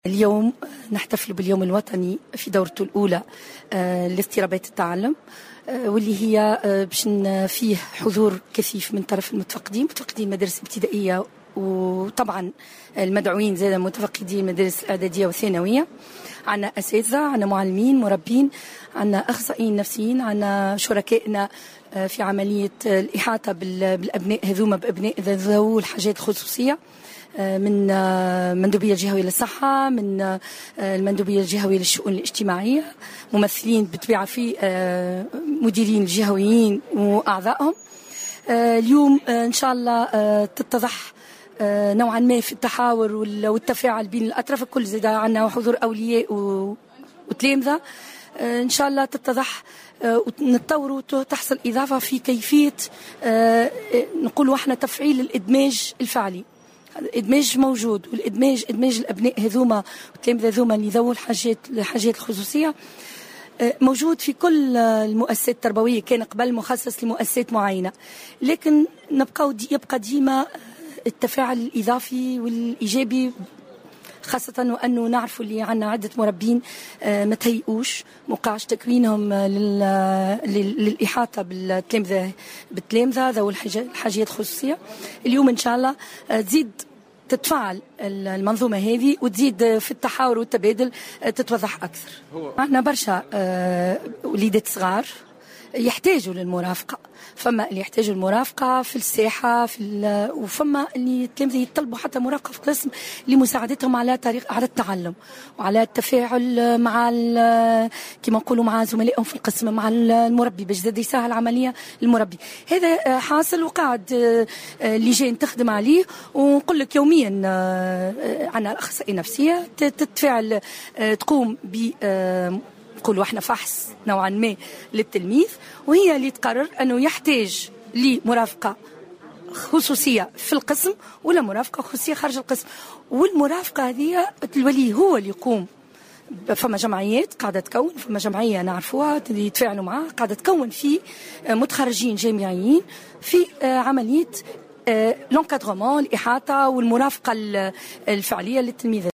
اليوم نحتفل باليوم الوطني في دورته الأولى لاضطرابات التعلم، واللي هي باش فيه حضور كثيف من طرف متفقدين المدارس الابتدائية، وطبعا المدعوين زي متفقدين المدارس الإعدادية والثانوية. عنا أساتذة، عنا معلمين، مربين، عنا أخصائيين نفسيين، عنا شركائنا في عملية الإحاطة بالأبناء هذوما بأبناء ذوي الحاجات الخصوصية، من المندوبية الجهوية للصحة، من المندوبية الجهوية للشؤون الاجتماعية، ممثلين بالطبيعة في مديرين الجهويين وأعضائهم. اليوم إن شاء الله تتضح نوعا ما في التحاور والتفاعل بين الأطراف الكل. زاد عنا حضور أولياء وتلامذة، إن شاء الله تتضح ونتطور وتحصل إضافة في كيفية نقولوا احنا تفعيل الإدماج الفعلي. الإدماج موجود، والإدماج إدماج الأبناء هذوما والتلامذة هذوما اللي ذوي الحاجات الخصوصية موجود في كل المؤسسات التربوية. كان قبل مخصص لمؤسسات معينة، لكن يبقى ديما التفاعل الإضافي والإيجابي، خاصة وأنه نعرف اللي عنا عدة مربين ما تهيئوش موقعش تكوينهم للإحاطة بالتلامذة ذوي الحاجات الخصوصية. اليوم إن شاء الله تزيد تتفاعل المنظومة هذه وتزيد في التحاور والتبادل تتوضح أكثر. عندنا برشا وليدات صغار يحتاجوا للمرافقة، فما اللي يحتاجوا المرافقة في الساحة وفما اللي التلامذة يطلبوا حتى مرافقة في القسم لمساعدتهم على التعلم وعلى التفاعل مع كما نقولوا مع زملائهم في القسم، مع المربي باش زاد يسهل عملية المربي. هذا حاصل وقاعد لجان تخدم عليه، ونقول لك يوميا عندنا الأخصائية النفسية تتفاعل، تقوم ب نقولوا احنا فحص نوعا ما للتلميذ، وهي اللي تقرر انه يحتاج لمرافقه خصوصيه في القسم ولا مرافقه خصوصيه خارج القسم. والمرافقه هذه الولي هو اللي يقوم. فما جمعيات قاعده تكون، فما جمعيه نعرفوها يتفاعلوا معها قاعده تكون في متخرجين جامعيين في عمليه لونكادرومون، الاحاطه والمرافقه الفعليه للتلميذ.